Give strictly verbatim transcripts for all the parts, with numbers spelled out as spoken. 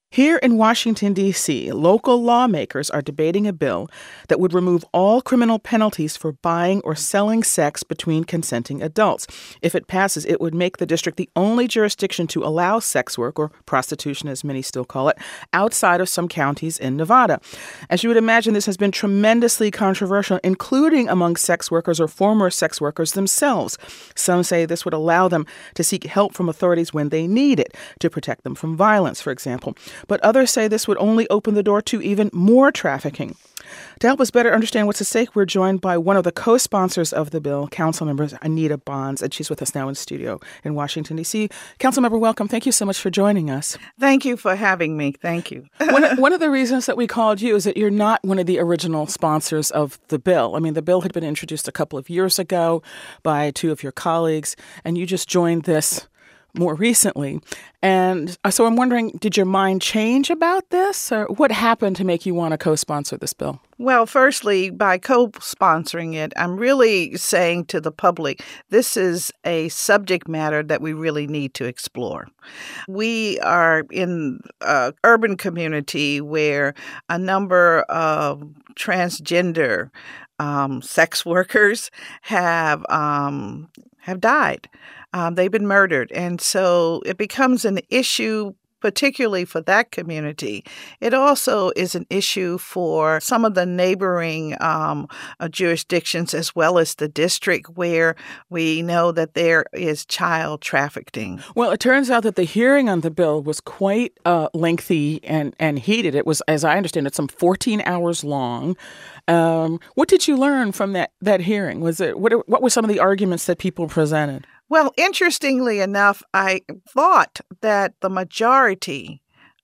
Here in Washington, D C, local lawmakers are debating a bill that would remove all criminal penalties for buying or selling sex between consenting adults. If it passes, it would make the district the only jurisdiction to allow sex work, or prostitution as many still call it, outside of some counties in Nevada. As you would imagine, this has been tremendously controversial, including among sex workers or former sex workers themselves. Some say this would allow them to seek help from authorities when they need it, to protect them from violence, for example. But others say this would only open the door to even more trafficking. To help us better understand what's at stake, we're joined by one of the co-sponsors of the bill, Councilmember Anita Bonds, and she's with us now in studio in Washington, D C. Councilmember, welcome. Thank you so much for joining us. Thank you for having me. Thank you. one, one of the reasons that we called you is that you're not one of the original sponsors of the bill. I mean, the bill had been introduced a couple of years ago by two of your colleagues, and you just joined this more recently. And so I'm wondering, did your mind change about this? Or what happened to make you want to co-sponsor this bill? Well, firstly, by co-sponsoring it, I'm really saying to the public, this is a subject matter that we really need to explore. We are in an urban community where a number of transgender um, sex workers have um, have died. Um, they've been murdered. And so it becomes an issue, particularly for that community. It also is an issue for some of the neighboring um, uh, jurisdictions, as well as the district, where we know that there is child trafficking. Well, it turns out that the hearing on the bill was quite uh, lengthy and, and heated. It was, as I understand it, some fourteen hours long. Um, what did you learn from that, that hearing? Was it what, what were some of the arguments that people presented? Well, interestingly enough, I thought that the majority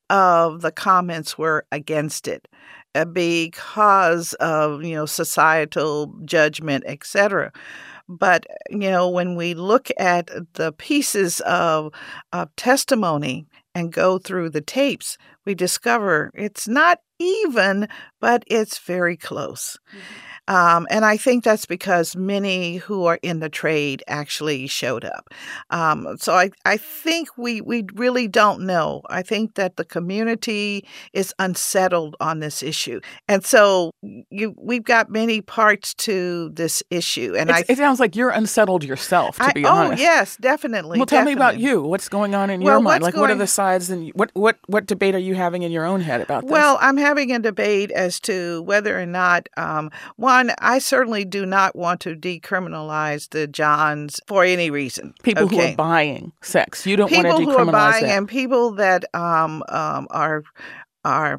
of the comments were against it uh, because of, you know, societal judgment, et cetera. But, you know, when we look at the pieces of, of testimony and go through the tapes, we discover it's not even, but it's very close. Mm-hmm. Um, and I think that's because many who are in the trade actually showed up. Um, so I, I think we, we really don't know. I think that the community is unsettled on this issue. And so you, we've got many parts to this issue. And it's, I, It sounds like you're unsettled yourself, to I, be oh, honest. Oh, yes, definitely. Well, tell definitely. me about you. What's going on in well, your mind? Like, going... what are the sides and what, what, what debate are you having in your own head about this? Well, I'm having a debate as to whether or not, um, one, I certainly do not want to decriminalize the Johns for any reason. People okay? who are buying sex. You don't people want to decriminalize who are buying that. And people that um, um, are are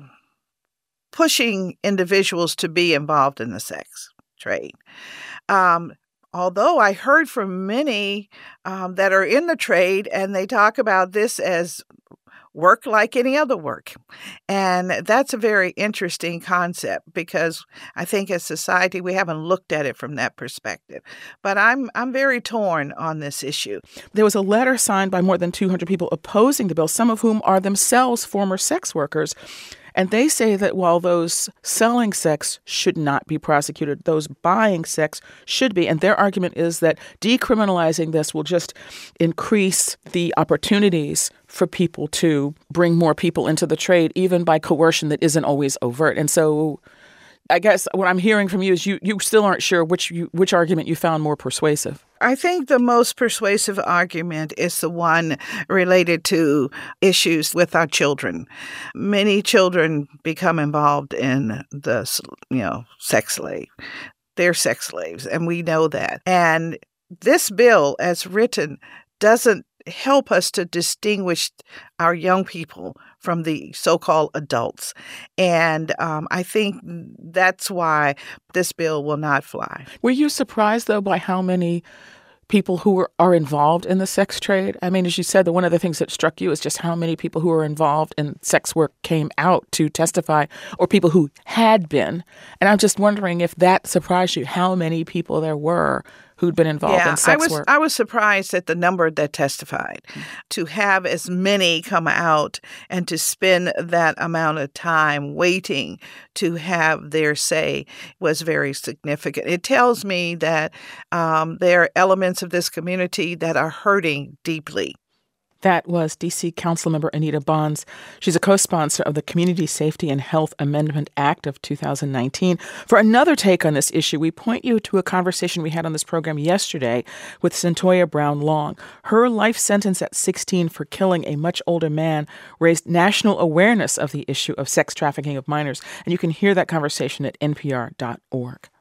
pushing individuals to be involved in the sex trade. Um, although I heard from many um, that are in the trade, and they talk about this as work like any other work. And that's a very interesting concept because I think as society, we haven't looked at it from that perspective. But I'm I'm very torn on this issue. There was a letter signed by more than two hundred people opposing the bill, some of whom are themselves former sex workers. And they say that while those selling sex should not be prosecuted, those buying sex should be. And their argument is that decriminalizing this will just increase the opportunities for people to bring more people into the trade, even by coercion that isn't always overt. And so I guess what I'm hearing from you is you, you still aren't sure which you, which argument you found more persuasive. I think the most persuasive argument is the one related to issues with our children. Many children become involved in the, you know, sex slave. They're sex slaves, and we know that. And this bill, as written, doesn't help us to distinguish our young people from the so-called adults. And um, I think that's why this bill will not fly. Were you surprised, though, by how many people who are, are involved in the sex trade? I mean, as you said, the, one of the things that struck you is just how many people who are involved in sex work came out to testify, or people who had been. And I'm just wondering if that surprised you, how many people there were who'd been involved yeah, in sex I was, work. I was surprised at the number that testified. Mm-hmm. To have as many come out and to spend that amount of time waiting to have their say was very significant. It tells me that um, there are elements of this community that are hurting deeply. That was D C Councilmember Anita Bonds. She's a co-sponsor of the Community Safety and Health Amendment Act of two thousand nineteen. For another take on this issue, we point you to a conversation we had on this program yesterday with Cyntoia Brown Long. Her life sentence at sixteen for killing a much older man raised national awareness of the issue of sex trafficking of minors. And you can hear that conversation at N P R dot org.